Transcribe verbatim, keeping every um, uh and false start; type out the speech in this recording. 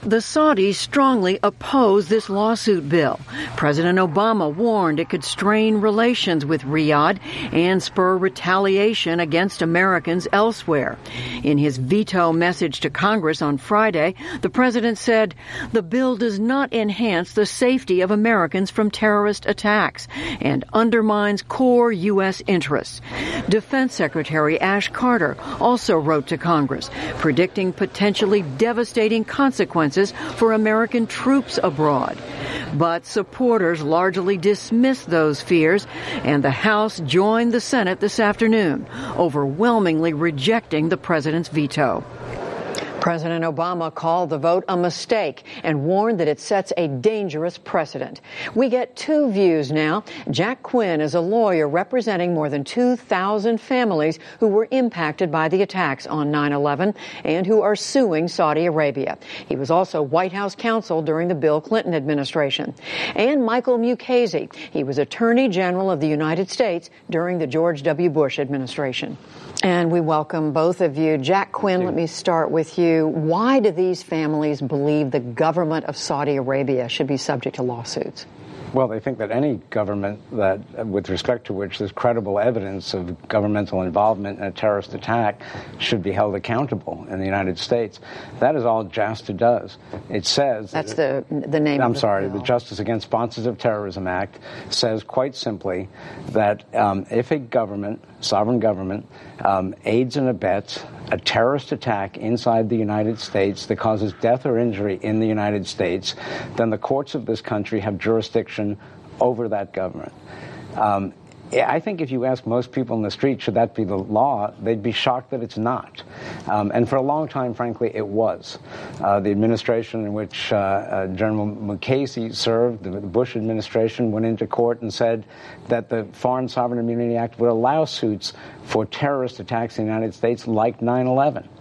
The Saudis strongly oppose this lawsuit bill. President Obama warned it could strain relations with Riyadh and spur retaliation against Americans elsewhere. In his veto message to Congress on Friday, the president said, "The bill does not enhance the safety of Americans from terrorist attacks and undermines core U S interests." Defense Secretary Ash Carter also wrote to Congress, predicting potentially devastating consequences for American troops abroad. But supporters largely dismissed those fears, and the House joined the Senate this afternoon, overwhelmingly rejecting the president's veto. President Obama called the vote a mistake and warned that it sets a dangerous precedent. We get two views now. Jack Quinn is a lawyer representing more than two thousand families who were impacted by the attacks on nine eleven and who are suing Saudi Arabia. He was also White House counsel during the Bill Clinton administration. And Michael Mukasey. He was Attorney General of the United States during the George W. Bush administration. And we welcome both of you. Jack Quinn, let me start with you. Why do these families believe the government of Saudi Arabia should be subject to lawsuits? Well, they think that any government that, with respect to which there's credible evidence of governmental involvement in a terrorist attack, should be held accountable in the United States. That is all JASTA does. It says... That's the the name I'm of the sorry, bill. The Justice Against Sponsors of Terrorism Act says quite simply that um, if a government, sovereign government, um, aids and abets a terrorist attack inside the United States that causes death or injury in the United States, then the courts of this country have jurisdiction over that government. Um, I think if you ask most people in the street, should that be the law, they'd be shocked that it's not. Um, and for a long time, frankly, it was. Uh, the administration in which uh, uh, General Mukasey served, the, the Bush administration, went into court and said that the Foreign Sovereign Immunity Act would allow suits for terrorist attacks in the United States like nine eleven.